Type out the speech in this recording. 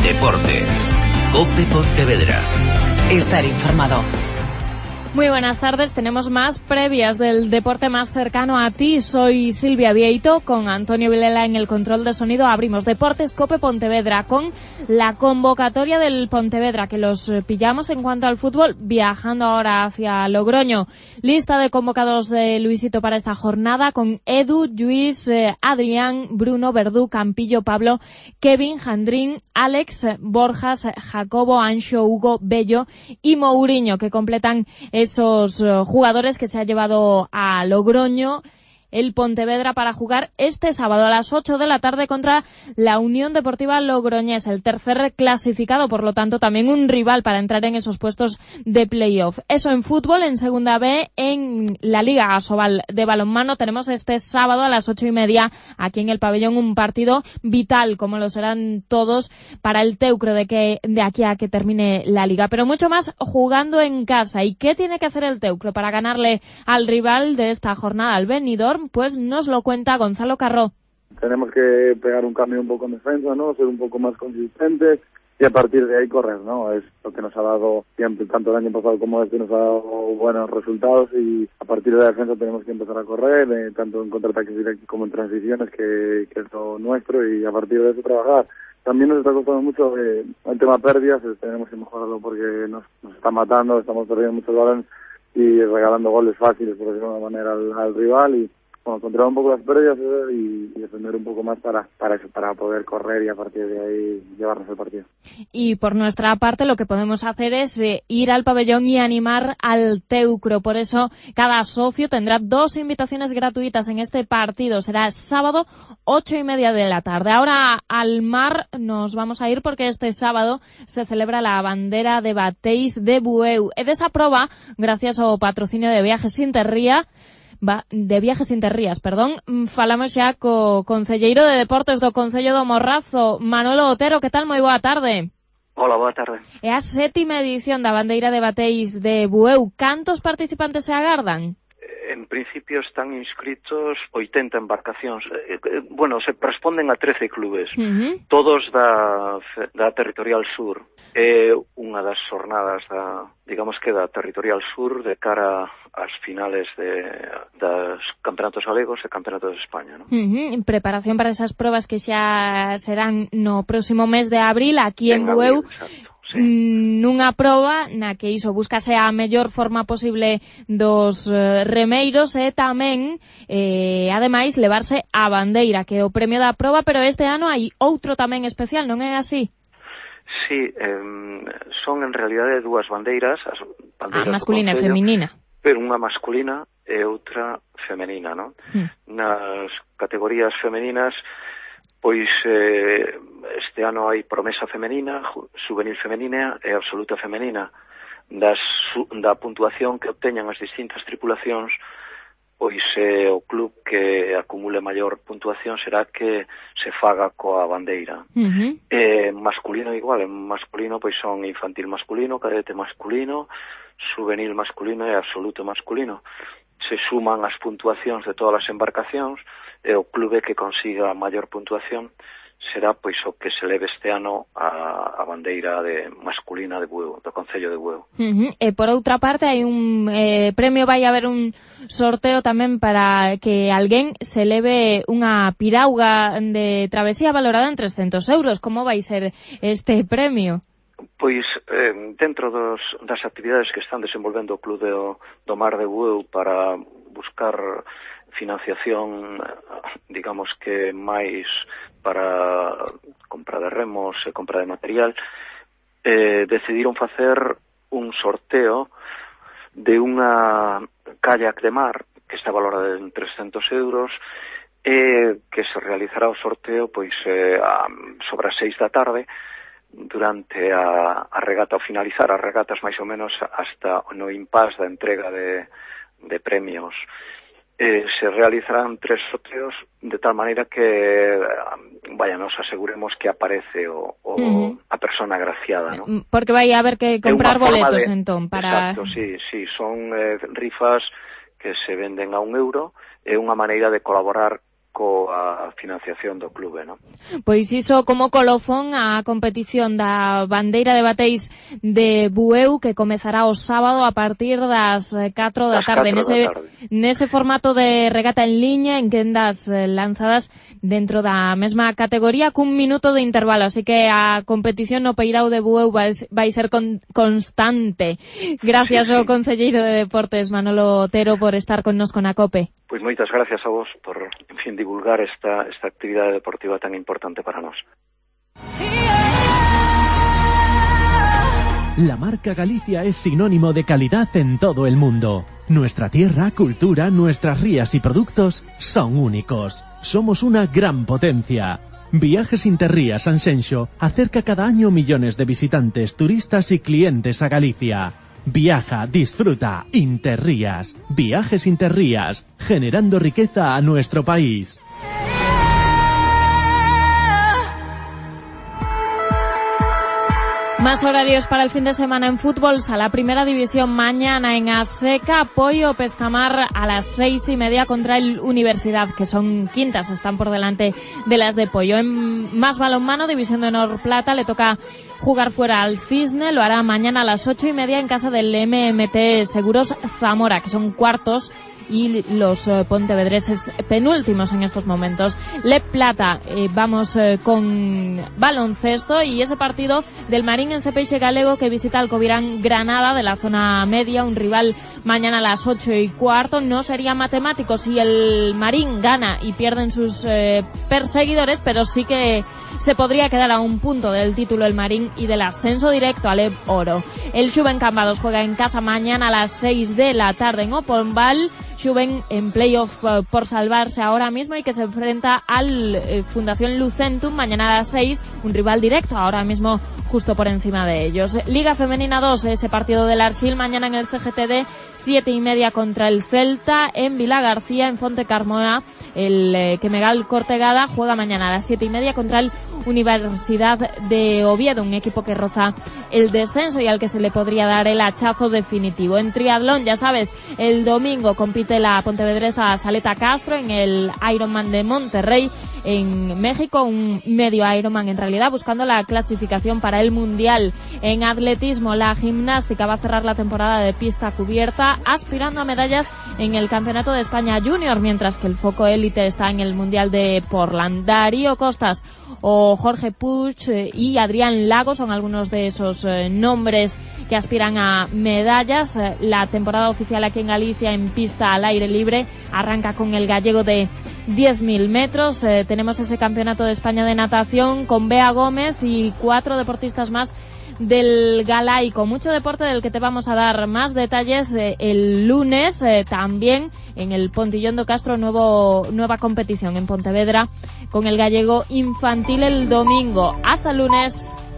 Deportes. COPE Pontevedra. Estar informado. Muy buenas tardes, tenemos más previas del deporte más cercano a ti. Soy Silvia Vieito, con Antonio Vilela en el control de sonido. Abrimos Deportes COPE Pontevedra con la convocatoria del Pontevedra, que los pillamos en cuanto al fútbol, viajando ahora hacia Logroño. Lista de convocados de Luisito para esta jornada con Edu, Lluís, Adrián, Bruno, Verdú, Campillo, Pablo, Kevin, Jandrín, Alex, Borjas, Jacobo, Anxo, Hugo, Bello y Mourinho, que completan esos jugadores que se ha llevado a Logroño el Pontevedra para jugar este sábado a las 8 de la tarde contra la Unión Deportiva Logroñés, el tercer clasificado, por lo tanto también un rival para entrar en esos puestos de playoff. Eso en fútbol. En Segunda B, en la Liga Asobal de balonmano, tenemos este sábado a las 8:30 aquí en el pabellón un partido vital, como lo serán todos, para el Teucro de aquí a que termine la Liga. Pero mucho más jugando en casa. ¿Y qué tiene que hacer el Teucro para ganarle al rival de esta jornada, al Benidorm? Pues nos lo cuenta Gonzalo Carró. Tenemos que pegar un cambio un poco en defensa, ¿no? Ser un poco más consistentes y a partir de ahí correr, ¿no? Es lo que nos ha dado siempre, tanto el año pasado como este, nos ha dado buenos resultados y a partir de la defensa tenemos que empezar a correr, tanto en contraataques directos como en transiciones, que es lo nuestro, y a partir de eso trabajar. También nos está costando mucho el tema pérdidas, tenemos que mejorarlo porque nos está matando, estamos perdiendo muchos balones y regalando goles fáciles, por decirlo de una manera, al rival, y bueno, controlar un poco las pérdidas y defender un poco más para eso, para poder correr y a partir de ahí llevarnos el partido. Y por nuestra parte lo que podemos hacer es ir al pabellón y animar al Teucro. Por eso cada socio tendrá 2 invitaciones gratuitas en este partido. Será sábado 8:30 de la tarde. Ahora al mar nos vamos a ir porque este sábado se celebra la bandera de Batéis de Bueu. E desa proba, gracias ao patrocinio de Viajes Interrías, falamos xa co concelleiro de Deportes do Concello do Morrazo, Manolo Otero. Que tal? Moi boa tarde. Hola, boa tarde. É a 7ª edición da bandeira de Batéis de Bueu. Cantos participantes se agardan? En principio están inscritos 80 embarcacións. Se responden a 13 clubes, todos da Territorial Sur. É unha das xornadas da Territorial Sur de cara ás finales das campeonatos galegos e campeonatos de España, ¿no? Preparación para esas probas que xa serán no próximo mes de abril aquí en Bueu. Exacto. Sí. Nunha proba na que iso búscase a mellor forma posible dos remeiros e tamén, ademais, levarse a bandeira, que é o premio da proba, pero este ano hai outro tamén especial, non é así? Sí, son en realidade 2 bandeiras, as bandeiras masculina e feminina. Pero unha masculina e outra femenina, non? Nas categorías femeninas, pois este ano hai promesa femenina, juvenil femenina e absoluta femenina. Da puntuación que obteñan as distintas tripulacións, pois o club que acumule maior puntuación será que se faga coa bandeira. Masculino igual, en masculino pois son infantil masculino, cadete masculino, juvenil masculino e absoluto masculino. Se suman as puntuacións de todas as embarcacións e o clube que consiga a maior puntuación será pois o que se leve este ano a bandeira masculina de Bueu, do Concello de Bueu. E por outra parte hai un premio, vai haber un sorteo tamén para que alguén se leve unha piragua de travesía valorada en 300 euros. Como vai ser este premio? Pois dentro das actividades que están desenvolvendo o Club do Mar de Bueu para buscar financiación, digamos que máis para compra de remos e compra de material, decidiron facer un sorteo de unha kayak de mar que está valorada en 300 euros e que se realizará o sorteo pois sobre as 6 da tarde durante a regata, ao finalizar as regatas máis ou menos hasta no impas da entrega de premios. Se realizarán 3 sorteos de tal maneira que nos aseguremos que aparece a persona agraciada, ¿no? Porque vai haber que comprar boletos entón para... Exacto, sí, son rifas que se venden a €1, é unha maneira de colaborar coa financiación do clube, non? Pois iso como colofón a competición da Bandeira de Bateis de Bueu, que comezará o sábado a partir das 4 da tarde. Nese formato de regata en liña, en quendas lanzadas dentro da mesma categoría, cun minuto de intervalo, así que a competición no Peirao de Bueu vai ser constante. Gracias ao concelleiro de Deportes, Manolo Otero, por estar connosco na COPE. Pois moitas gracias a vos por, en fin, divulgar esta actividade deportiva tan importante para nós. La marca Galicia es sinónimo de calidad en todo el mundo. Nuestra tierra, cultura, nuestras rías y productos son únicos. Somos una gran potencia. Viajes Interrías Sanxenxo acerca cada año millones de visitantes, turistas y clientes a Galicia. Viaja, disfruta, Interrías. Viajes Interrías, generando riqueza a nuestro país. Más horarios para el fin de semana en fútbol. A la primera división mañana en Aseca, Poio Pescamar a las 6:30 contra el Universidad, que son quintas, están por delante de las de Poio. En más balonmano, división de honor plata, le toca jugar fuera al Cisne, lo hará mañana a las 8:30 en casa del MMT Seguros Zamora, que son cuartos, y los pontevedreses penúltimos en estos momentos. Le Plata, vamos con baloncesto, y ese partido del Marín en Cepeixe Galego, que visita al Covirán Granada de la zona media, un rival mañana a las 8:15. No sería matemático si el Marín gana y pierden sus perseguidores, pero sí que se podría quedar a un punto del título el Marín y del ascenso directo al EB Oro. El Xuven Cambados juega en casa mañana a las 6 de la tarde en Opombal. Xuven en playoff por salvarse ahora mismo, y que se enfrenta al Fundación Lucentum mañana a las 6, un rival directo ahora mismo justo por encima de ellos. Liga Femenina 2, ese partido del Arxil mañana en el CGTD, 7:30 contra el Celta en Vilagarcía, en Fonte Carmoa. El Kemegal Cortegada juega mañana a las 7:30 contra el Universidad de Oviedo, un equipo que roza el descenso y al que se le podría dar el hachazo definitivo. En triatlón, ya sabes, el domingo compite la pontevedresa Saleta Castro en el Ironman de Monterrey, en México, un medio Ironman en realidad, buscando la clasificación para el Mundial. En atletismo, la gimnástica va a cerrar la temporada de pista cubierta aspirando a medallas en el Campeonato de España Junior, mientras que el foco élite está en el Mundial de Portland. Darío Costas o Jorge Puig y Adrián Lago son algunos de esos nombres que aspiran a medallas. La temporada oficial aquí en Galicia en pista al aire libre arranca con el gallego de 10.000 metros. Tenemos ese Campeonato de España de natación con Bea Gómez y 4 deportistas más del galaico. Mucho deporte del que te vamos a dar más detalles el lunes. También en el Pontillón do Castro, nueva competición en Pontevedra con el gallego infantil el domingo. Hasta el lunes.